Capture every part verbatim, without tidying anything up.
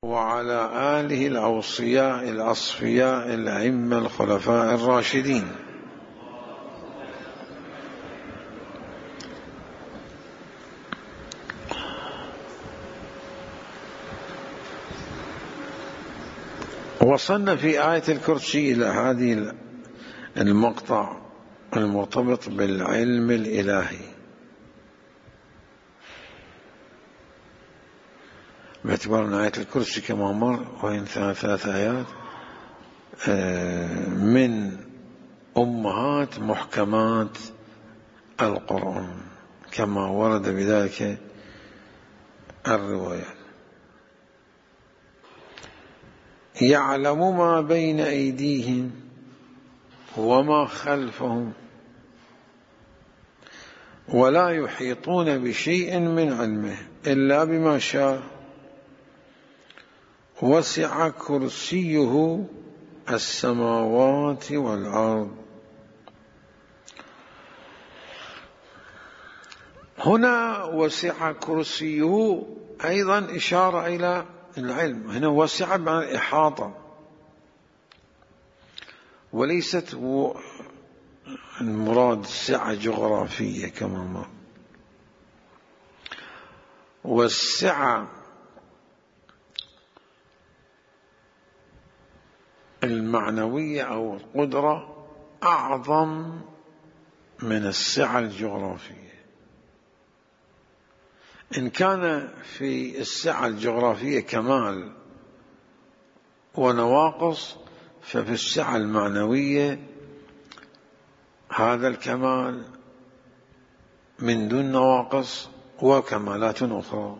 وعلى آله الأوصياء الأصفياء الأئمة الخلفاء الراشدين. وصلنا في آية الكرسي إلى هذه المقطع المرتبط بالعلم الإلهي، باعتبار أن آية الكرسي كما مر وإن ثلاث آيات من أمهات محكمات القرآن كما ورد بذلك الروايات. يعلم ما بين أيديهم وما خلفهم ولا يحيطون بشيء من علمه إلا بما شاء وسع كرسيه السماوات والأرض. هنا وسع كرسيه أيضا إشارة إلى العلم، هنا وسع بمعنى إحاطة، وليست المراد سعة جغرافية كما مر. والسعة المعنوية أو القدرة أعظم من السعة الجغرافية. إن كان في السعة الجغرافية كمال ونواقص، ففي السعة المعنوية هذا الكمال من دون نواقص وكمالات أخرى.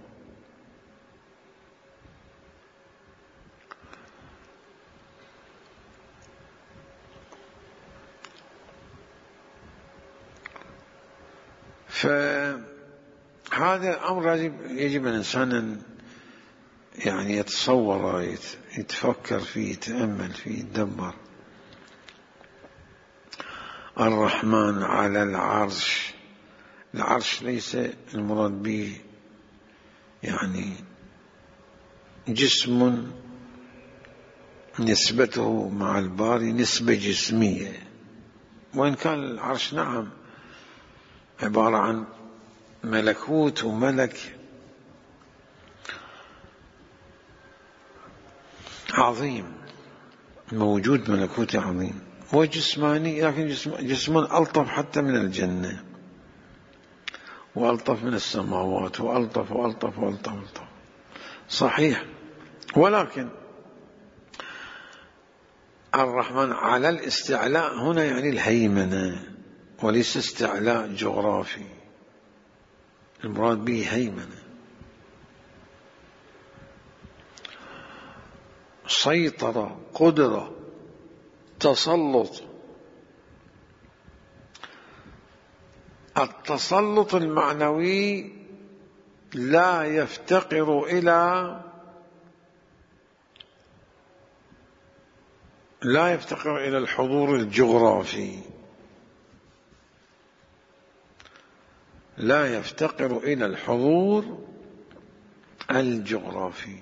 فهذا أمر يجب الإنسان يعني يتصور، يتفكر فيه، يتأمل فيه، يتدبر. الرحمن على العرش، العرش ليس المراد به يعني جسم نسبته مع الباري نسبة جسمية، وإن كان العرش نعم عبارة عن ملكوت وملك عظيم، موجود ملكوت عظيم وجسماني، لكن جسم جسم ألطف حتى من الجنة، وألطف من السماوات، وألطف وألطف وألطف وألطف صحيح. ولكن الرحمن على الاستعلاء هنا يعني الهيمنة، وليس استعلاء جغرافي، المراد به هيمنة، سيطرة، قدرة، تسلط. التسلط المعنوي لا يفتقر إلى لا يفتقر إلى الحضور الجغرافي، لا يفتقر إلى الحضور الجغرافي.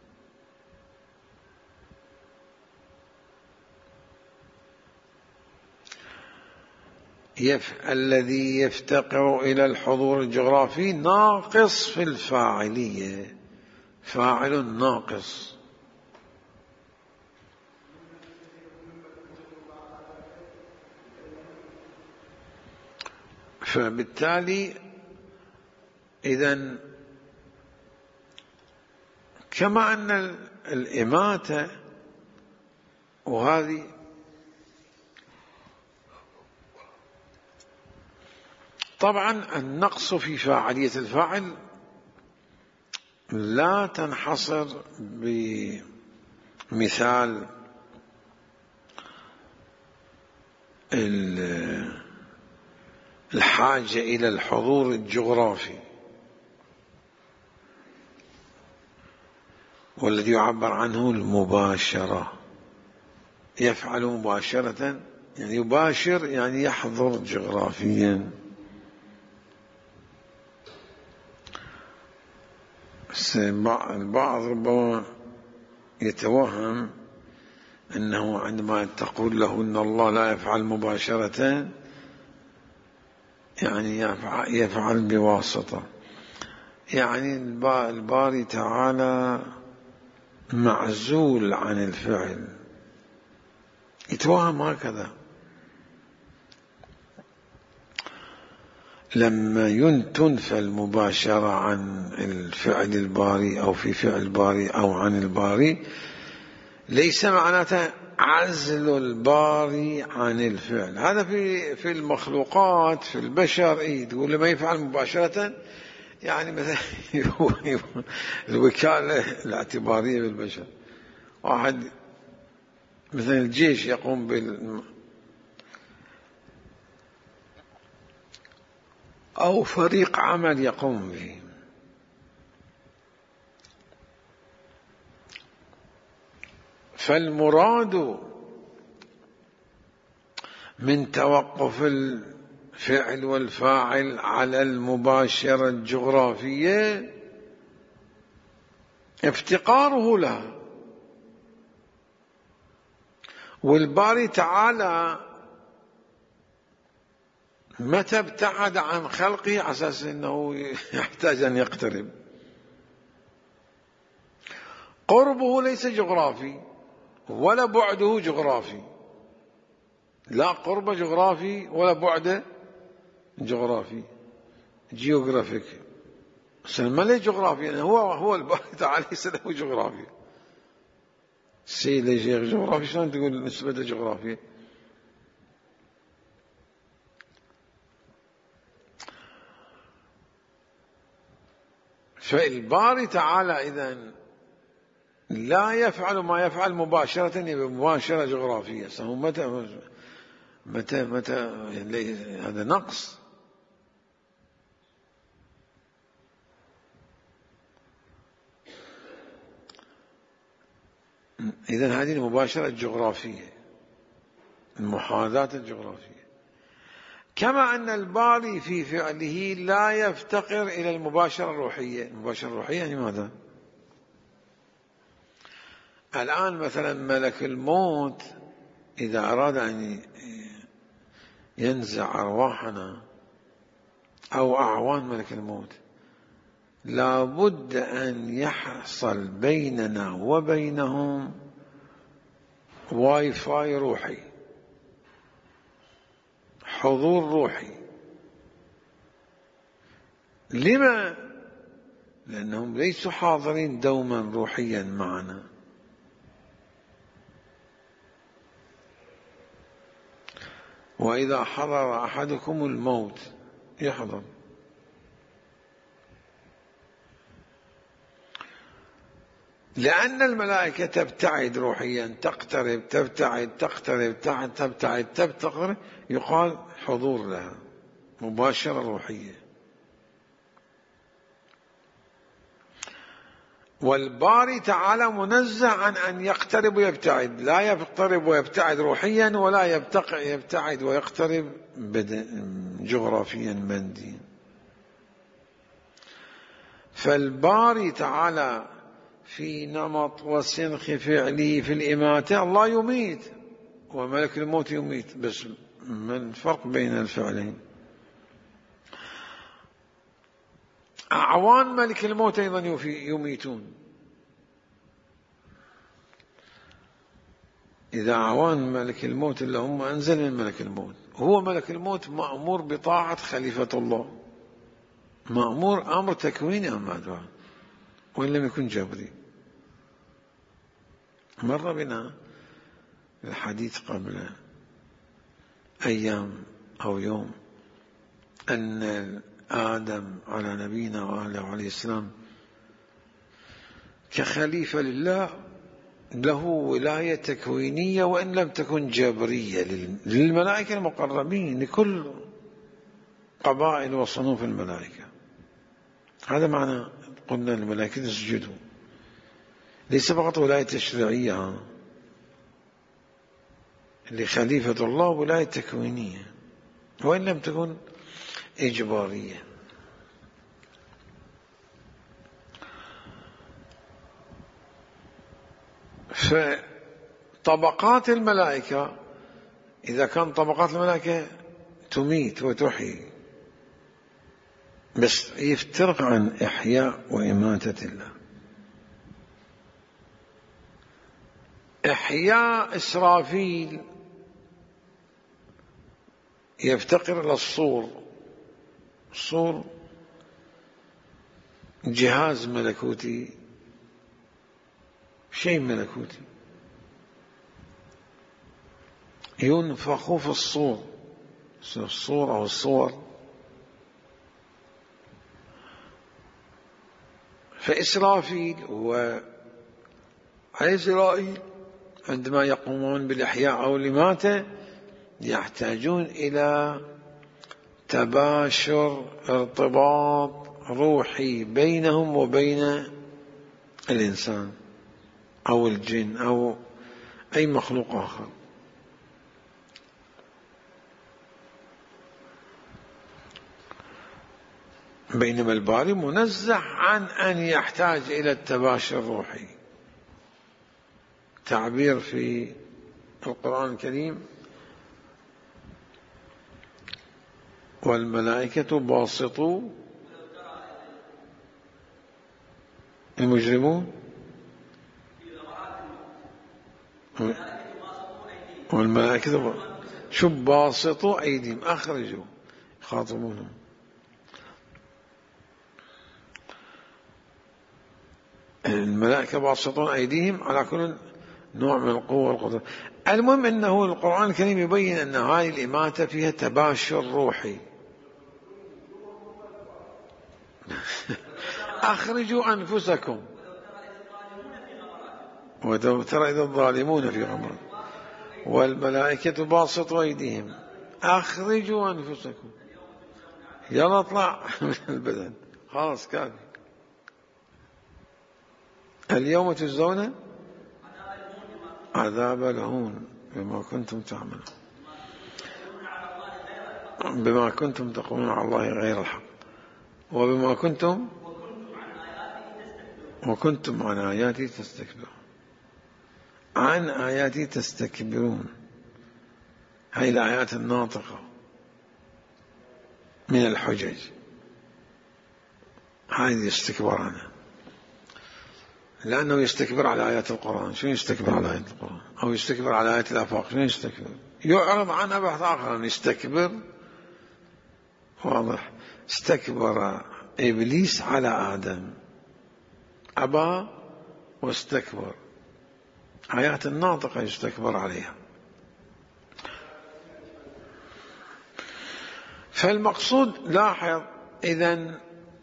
يف... الذي يفتقر إلى الحضور الجغرافي ناقص في الفاعلية، فاعل ناقص. فبالتالي إذن كما أن الإماتة وهذه طبعا النقص في فاعلية الفاعل لا تنحصر بمثال الحاجة إلى الحضور الجغرافي، والذي يعبر عنه المباشرة، يفعل مباشرة يعني يباشر يعني يحضر جغرافيا. البعض ربما يتوهم أنه عندما تقول له أن الله لا يفعل مباشرة يعني يفعل بواسطة، يعني الباري تعالى معزول عن الفعل، يتوهم هكذا. لما تنفى المباشرة عن الفعل الباري أو في فعل الباري أو عن الباري، ليس معناته عزل الباري عن الفعل. هذا في في المخلوقات، في البشر، إيه تقول لما يفعل مباشرة، يعني مثلا الوكالة الاعتبارية بالبشر، واحد مثلا الجيش يقوم بال أو فريق عمل يقوم به، فالمراد من توقف الفعل والفاعل على المباشرة الجغرافية افتقاره لها. والباري تعالى متى ابتعد عن خلقه على أساس أنه يحتاج أن يقترب؟ قربه ليس جغرافي ولا بعده جغرافي، لا قرب جغرافي ولا بعد جغرافي، جيوغرافيك ما ليه جغرافي، يعني هو هو الباري تعالى ليس له جغرافي. سي لي جغرافي شلون تقول نسبة جغرافي؟ فالباري تعالى إذن لا يفعل ما يفعل مباشرة بمباشرة جغرافية. متى متى متى هذا نقص. إذن هذه المباشرة الجغرافية، المحاذاة الجغرافية. كما أن الباري في فعله لا يفتقر إلى المباشرة الروحية. المباشرة الروحية يعني ماذا؟ الآن مثلا ملك الموت إذا أراد أن ينزع أرواحنا أو أعوان ملك الموت، لا بد أن يحصل بيننا وبينهم واي فاي روحي، حضور روحي. لما؟ لأنهم ليسوا حاضرين دوما روحيا معنا. وإذا حضر أحدكم الموت يحضر. لأن الملائكة تبتعد روحيا، تقترب تبتعد تقترب تبتعد تبتقر، يقال حضور لها، مباشرة روحية. والباري تعالى منزه عن أن يقترب ويبتعد، لا يقترب ويبتعد روحيا ولا يبتعد ويقترب جغرافيا ماديا. فالباري تعالى في نمط وسنخ فعله في الإماتة، الله يميت وملك الموت يميت، بس ما الفرق بين الفعلين؟ أعوان ملك الموت أيضا يميتون. إذا أعوان ملك الموت اللي هم أنزل من ملك الموت، هو ملك الموت مأمور بطاعة خليفة الله، مأمور أمر تكويني أمادها، وإن لم يكن جبري. مر بنا الحديث قبل أيام أو يوم أن آدم على نبينا وآله عليه السلام كخليفة لله له ولاية تكوينية وإن لم تكن جبرية للملائكة المقربين، لكل قبائل وصنوف الملائكة. هذا معنى قلنا الملائكة اسجدوا، ليس فقط ولاية تشريعية لخليفة الله، ولاية تكوينية وإن لم تكن إجبارية. فطبقات الملائكة، إذا كان طبقات الملائكة تميت وتحيي، بس يفترق عن إحياء وإماتة الله. إحياء إسرافيل يفتقر إلى الصور. الصور جهاز ملكوتي، شيء ملكوتي، ينفخ في الصور، الصور أو الصور. فإسرافيل وعزرائيل عندما يقومون بالإحياء أو الإماتة يحتاجون إلى تباشر، ارتباط روحي بينهم وبين الإنسان أو الجن أو أي مخلوق آخر. بينما الباري منزه عن أن يحتاج إلى التباشر الروحي. تعبير في القرآن الكريم: والملائكة باسطوا، المجرمون والملائكة شو باسطوا أيديهم، أخرجوا، يخاطبونهم. الملائكة باسطون أيديهم على كل نوع من القوة والقدرة. المهم أنه القرآن الكريم يبين أن هذه الإماتة فيها تباشر روحي. أخرجوا أنفسكم ولو ترى إذا الظالمون في غمرة والملائكة باسطوا أيديهم أخرجوا أنفسكم، يلا اطلع من البدن، خلاص كافي. اليوم تجزون عذاب الهون بما كنتم تعملون، بما كنتم تقولون على الله غير الحق، وبما كنتم وكنتم عن آياتي تستكبرون. عن آياتي تستكبرون، هاي الآيات الناطقة من الحجج، هذه يستكبر عنها، لأنه يستكبر على آيات القرآن. شو يستكبر على آيات القرآن؟ أو يستكبر على آيات الآفاق. شو يستكبر؟ يعرض عنها بحث آخر. يستكبر واضح. استكبر إبليس على آدم، أبى واستكبر، آيات الناطقة يستكبر عليها. فالمقصود لاحظ، إذن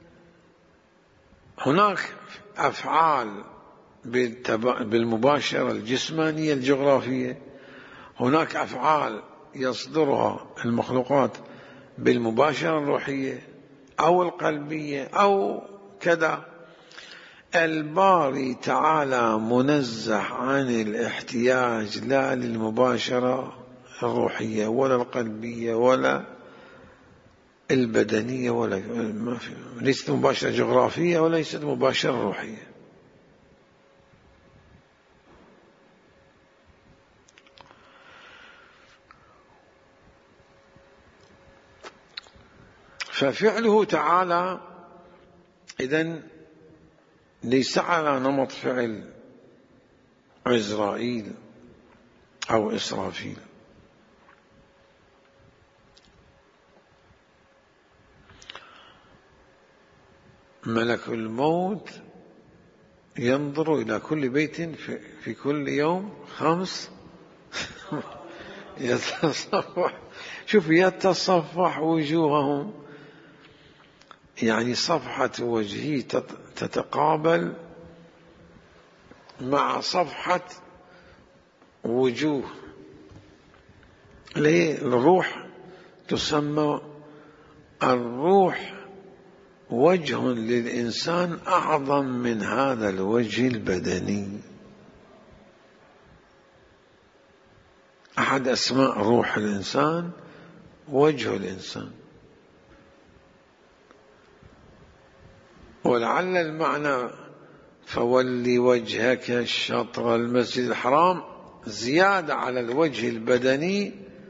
هناك أفعال بالمباشرة الجسمانية الجغرافية، هناك أفعال يصدرها المخلوقات بالمباشرة الروحية أو القلبية أو كذا. الباري تعالى منزه عن الاحتياج لا للمباشرة الروحية ولا القلبية ولا البدنية، ولا ما في، ليست مباشرة جغرافية وليست مباشرة روحية. ففعله تعالى إذن ليس على نمط فعل عزرائيل أو إسرافيل. ملك الموت ينظر إلى كل بيت في كل يوم خمس يتصفح، شوف، يتصفح وجوههم، يعني صفحة وجهه تتقابل مع صفحة وجوه. ليه؟ الروح تسمى الروح وجه للإنسان أعظم من هذا الوجه البدني. أحد أسماء روح الإنسان وجه الإنسان. ولعل المعنى فول وجهك شطر المسجد الحرام زيادة على الوجه البدني،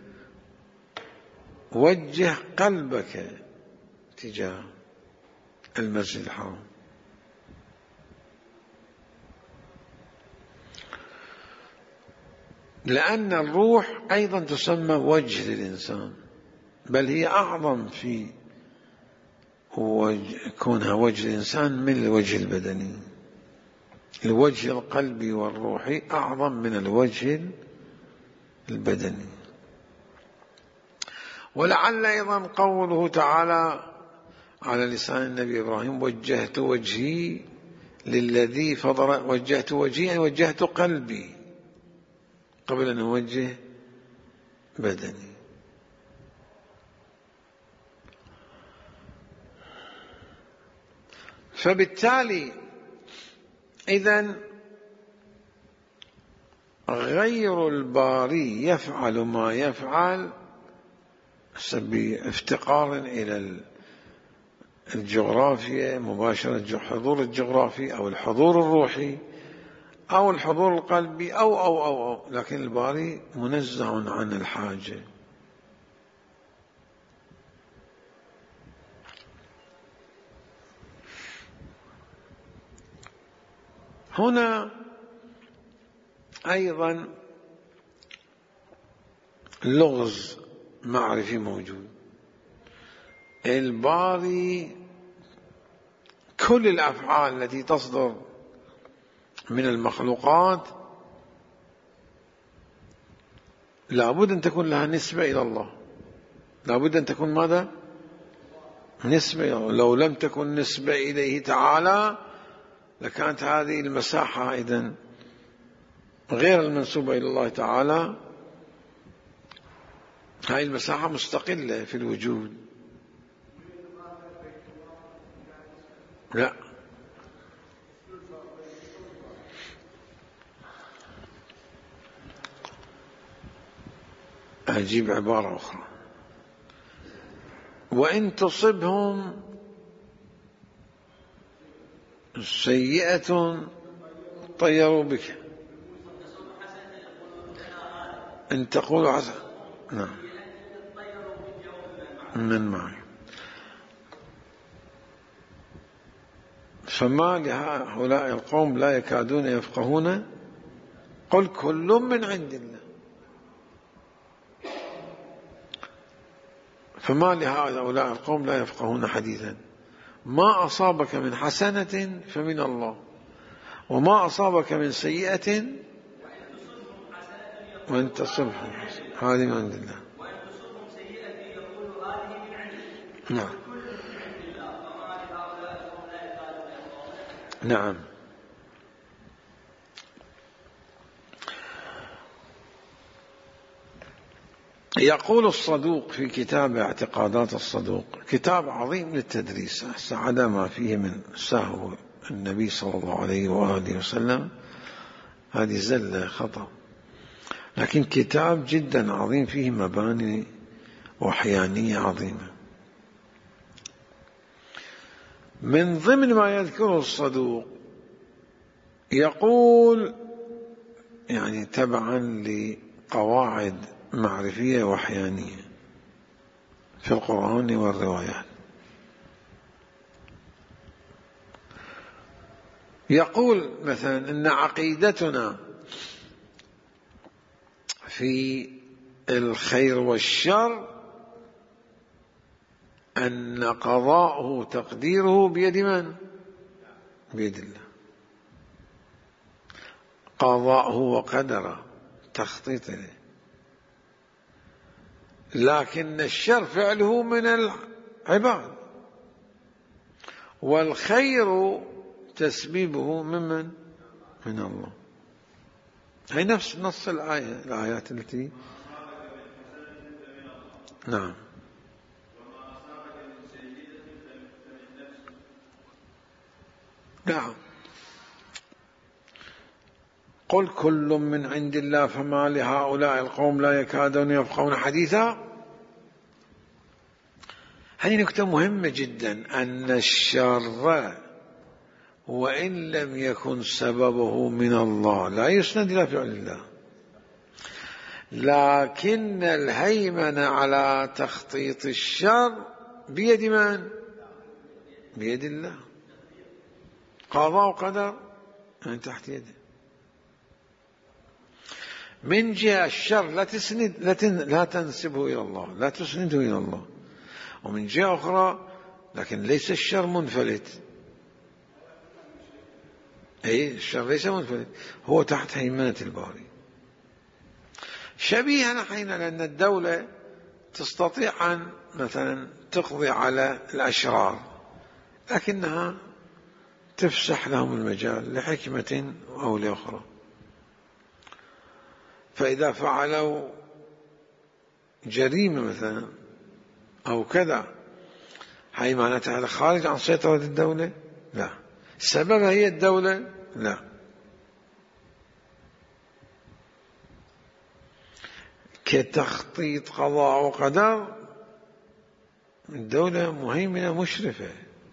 وجه قلبك تجاه المسجد الحرام. لأن الروح أيضا تسمى وجه للإنسان، بل هي أعظم في كونها وجه الإنسان من الوجه البدني. الوجه القلبي والروحي أعظم من الوجه البدني. ولعل أيضا قوله تعالى على لسان النبي إبراهيم: وجهت وجهي للذي فضل، وجهت وجهي يعني وجهت قلبي قبل أن أوجه بدني. فبالتالي إذن غير الباري يفعل ما يفعل بافتقار إلى الجغرافيا، مباشرة حضور الجغرافي أو الحضور الروحي أو الحضور القلبي أو أو أو, أو. لكن الباري منزه عن الحاجة. هنا أيضا لغز معرفي موجود. الباري كل الأفعال التي تصدر من المخلوقات لابد أن تكون لها نسبة إلى الله، لابد أن تكون ماذا؟ نسبة إلى الله. لو لم تكن نسبة إليه تعالى لكانت هذه المساحة إذن غير المنسوبة إلى الله تعالى، هذه المساحة مستقلة في الوجود. لا، أجيب عبارة أخرى: وإن تصبهم سيئة طيروا بك، إن تقولوا حسن نعم من معي. فما لهؤلاء القوم لا يكادون يفقهون قل كل من عند الله. فما لهؤلاء القوم لا يفقهون حديثا. ما أصابك من حسنة فمن الله، وما أصابك من سيئة وإن تصبهم هذه من عند الله. نعم نعم. يقول الصدوق في كتاب اعتقادات الصدوق، كتاب عظيم للتدريس، عدا ما فيه من سهو النبي صلى الله عليه وآله وسلم، هذه زلة خطأ، لكن كتاب جدا عظيم فيه مباني وحيانية عظيمة. من ضمن ما يذكره الصدوق يقول، يعني تبعا لقواعد معرفية وحيانية في القرآن والروايات، يقول مثلا إن عقيدتنا في الخير والشر أن قضاءه تقديره بيد من؟ بيد الله. قضاءه وقدره تخطيط له، لكن الشر فعله من العباد، والخير تسبيبه ممن؟ من الله. هي نفس نص الآية، الآيات التي نعم نعم. قل كل من عند الله فما لهؤلاء القوم لا يكادون يفقهون حديثا. هذه نكتة مهمة جدا، أن الشر وإن لم يكن سببه من الله لا يسند إلى فعل الله، لكن الهيمنة على تخطيط الشر بيد من؟ بيد الله، قضاء وقدر من تحت يده. من جهة الشر لا تسند لا تنسبه إلى الله، لا تسنده إلى الله، ومن جهة أخرى لكن ليس الشر منفلت، أي الشر ليس منفلت، هو تحت هيمنة الباري. شبيها حين لأن الدولة تستطيع أن مثلا تقضي على الأشرار، لكنها تفسح لهم المجال لحكمة أو لأخرى، فإذا فعلوا جريمة مثلا أو كذا، هاي معناتها هذا خارج عن سيطرة الدولة؟ لا. سببها هي الدولة؟ لا. كتخطيط قضاء وقدر، الدولة مهيمنة مشرفة،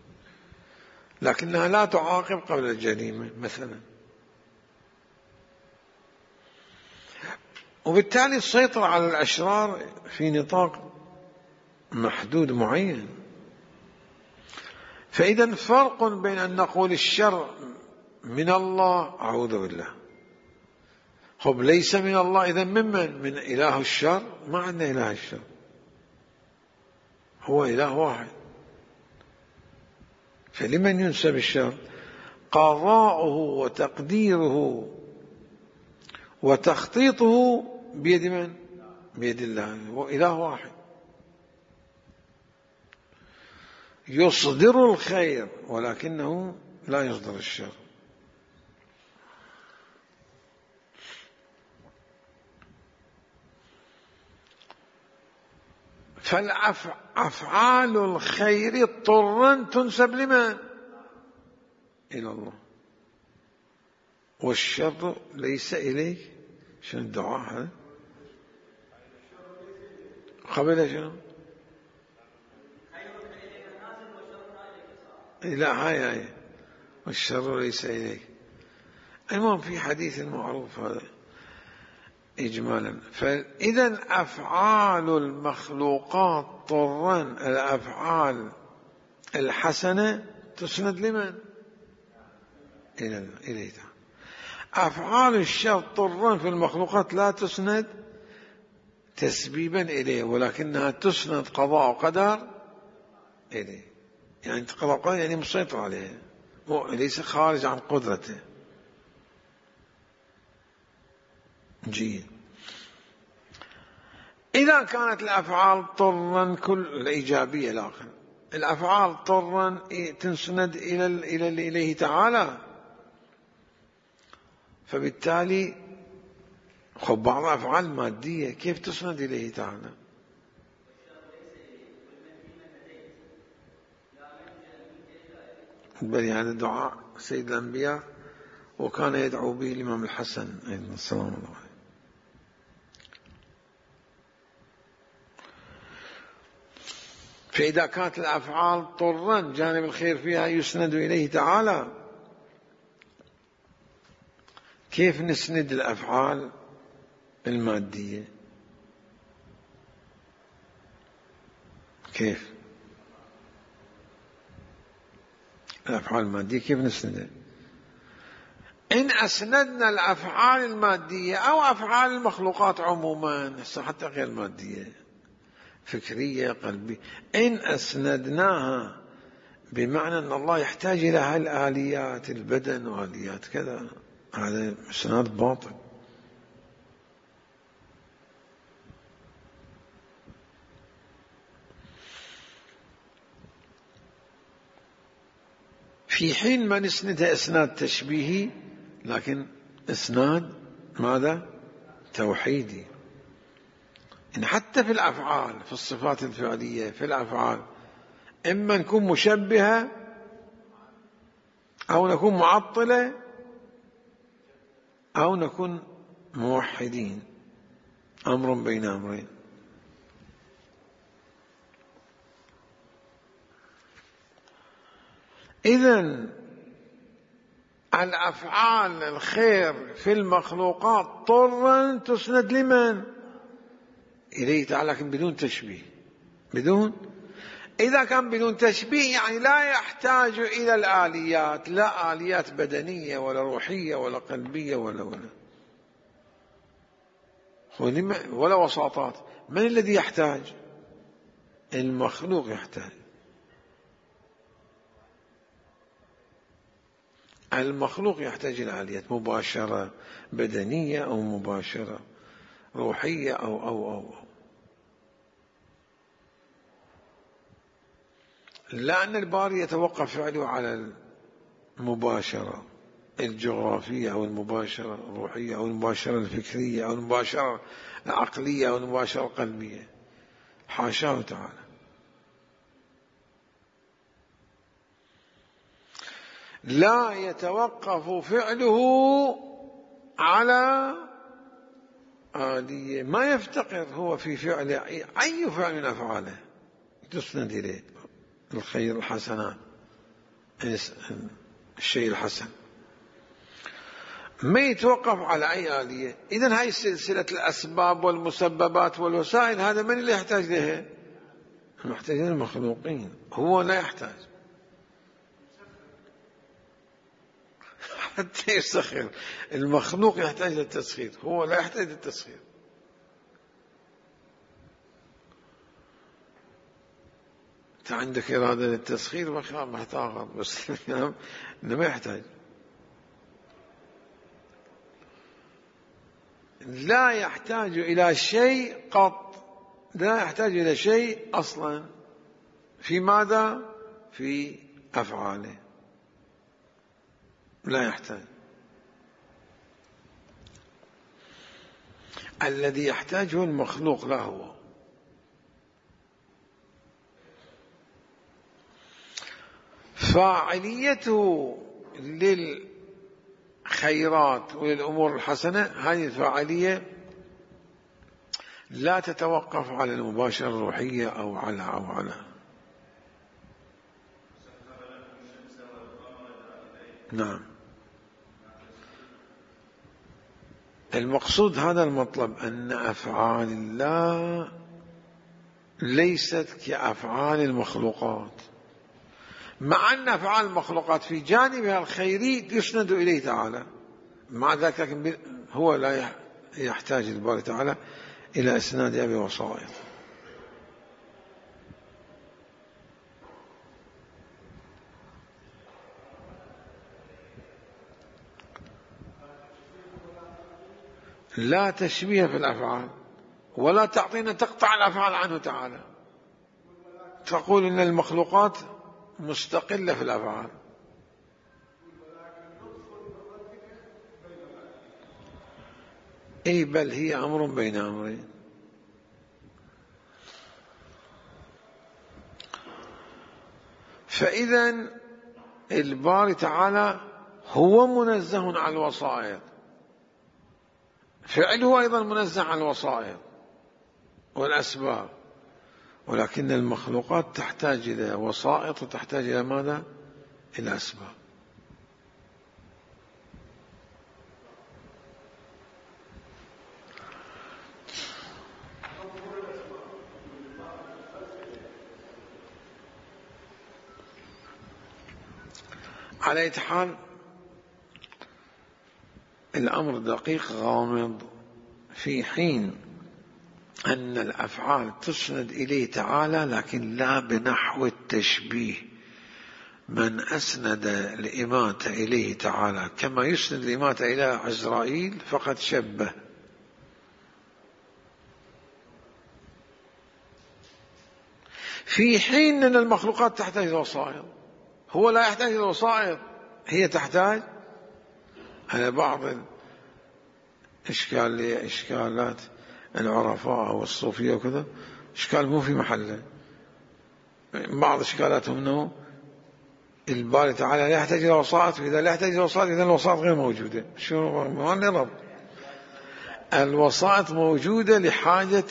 لكنها لا تعاقب قبل الجريمة مثلا، وبالتالي السيطرة على الأشرار في نطاق محدود معين. فإذا فرق بين أن نقول الشر من الله، أعوذ بالله، خب ليس من الله، إذا ممن؟ من إله الشر؟ ما عندنا إله الشر، هو إله واحد، فلمن ينسب الشر؟ قضاؤه وتقديره وتخطيطه بيد من؟ بيد الله، هو إله واحد يصدر الخير ولكنه لا يصدر الشر. فالأفعال الخير اضطرا تنسب لمن؟ إلى الله، والشر ليس إليك. شنو الدعاء هذا؟ قبل شنو؟ لا، هاي هاي والشر ليس إليك. المهم في حديث معروف هذا إجمالا. فإذا أفعال المخلوقات طرا، الأفعال الحسنة تسند لمن؟ إليه. أفعال الشر طرا في المخلوقات لا تسند تسبيبا إليه، ولكنها تسند قضاء وقدر إليه، يعني قضاء وقدر يعني مسيطر عليه، ليس خارج عن قدرته. جيد. إذا كانت الأفعال طرا كل الإيجابية الآخر، الأفعال طرا تسند إلى إلى إليه تعالى، فبالتالي خب بعض الأفعال مادية كيف تسند إليه تعالى؟ بل هذا دعاء سيد الأنبياء وكان يدعو به الإمام الحسن أيضا السلام الله عليه. فإذا كانت الأفعال طرا جانب الخير فيها يسند إليه تعالى، كيف نسند الأفعال المادية؟ كيف الأفعال المادية كيف نسندها؟ إن أسندنا الأفعال المادية أو أفعال المخلوقات عموما، حتى غير مادية، فكرية قلبية، إن أسندناها بمعنى أن الله يحتاج إلى هالآليات البدن وآليات كذا، هذا إسناد باطل. في حين ما نسندها إسناد تشبيهي، لكن إسناد ماذا؟ توحيدي. إن حتى في الأفعال، في الصفات الفعلية في الأفعال، إما نكون مشبهة أو نكون معطلة أو نكون موحدين، أمر بين أمرين. إذن الأفعال الخير في المخلوقات طرا تسند لمن؟ إليه تعالى، لكن بدون تشبيه. بدون إذا كان بدون تشبيه يعني لا يحتاج إلى الآليات، لا آليات بدنية ولا روحية ولا قلبية ولا ولا ولا وساطات. من الذي يحتاج؟ المخلوق يحتاج. المخلوق يحتاج إلى آليات مباشرة بدنية أو مباشرة روحية أو أو أو, أو. لأن الباري يتوقف فعله على المباشرة الجغرافية أو المباشرة الروحية أو المباشرة الفكرية أو المباشرة العقلية أو المباشرة القلبية. حاشاه تعالى. لا يتوقف فعله على آلية، ما يفتقر هو في فعله أي فعل من أفعاله تسند إليه الخير الحسنات الشيء الحسن، ما يتوقف على أي آلية. إذن هاي سلسلة الأسباب والمسببات والوسائل، هذا من اللي يحتاج لها؟ محتاجين المخلوقين، هو لا يحتاج حتى يسخر. المخلوق يحتاج للتسخير، هو لا يحتاج للتسخير. أنت عندك إرادة للتسخير ما تاخذ، بس ما يحتاج. لا يحتاج إلى شيء قط، لا يحتاج إلى شيء أصلا. في ماذا؟ في أفعاله لا يحتاج. الذي يحتاجه المخلوق لا هو. فاعليته للخيرات وللأمور الحسنة، هذه الفاعلية لا تتوقف على المباشرة الروحية أو على أو على نعم. المقصود هذا المطلب، أن أفعال الله ليست كأفعال المخلوقات، مع أن أفعال المخلوقات في جانبها الخيري يسند إليه تعالى، مع ذلك هو لا يحتاج الباري تعالى إلى إسناد أبي وسائط. لا تشبيه في الأفعال، ولا تعطينا تقطع الأفعال عنه تعالى، تقول إن المخلوقات مستقلة في الأفعال. أي بل هي أمر بين أمرين. فإذا الباري تعالى هو منزه عن الوسائط، فعله أيضا منزه عن الوسائط والأسباب، ولكن المخلوقات تحتاج إلى وسائط وتحتاج إلى ماذا؟ إلى أسباب. على أي حال الأمر دقيق غامض، في حين أن الأفعال تسند إليه تعالى لكن لا بنحو التشبيه. من أسند الإماتة إليه تعالى كما يسند الإماتة إلى عزرائيل فقد شبه. في حين أن المخلوقات تحتاج إلى وسائط، هو لا يحتاج إلى وسائط، هي تحتاج. على بعض الإشكال إشكالات العرفاء والصوفية وكذا إشكال مو في محله. بعض إشكالاتهم أنه الباري تعالى لا يحتاج إلى وسائط، وإذا لا يحتاج إلى وسائط إذا الوسائط غير موجودة. شو ما نرد؟ الوسائط موجودة لحاجة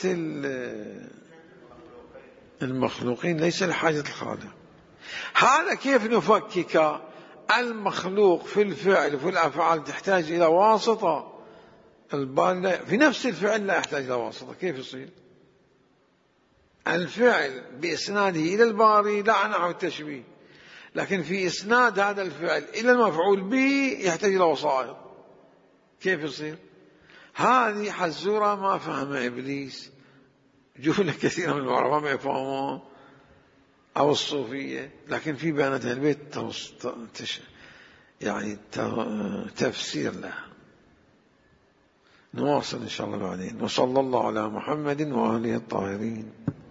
المخلوقين ليس لحاجة الخالق. هذا كيف نفكك المخلوق في الفعل وفي الأفعال تحتاج إلى واسطة، الباري في نفس الفعل لا يحتاج إلى واسطة، كيف يصير؟ الفعل بإسناده إلى الباري لا نحو التشبيه، لكن في إسناد هذا الفعل إلى المفعول به يحتاج إلى وسائط، كيف يصير؟ هذه حزورة ما فهم إبليس، جهلة كثيرة من العرفاء ما يفهمون، أو الصوفية، لكن في بيانات البيت يعني تفسير لها. نواصل إن شاء الله بعدين. وصلى الله على محمد وآله الطاهرين.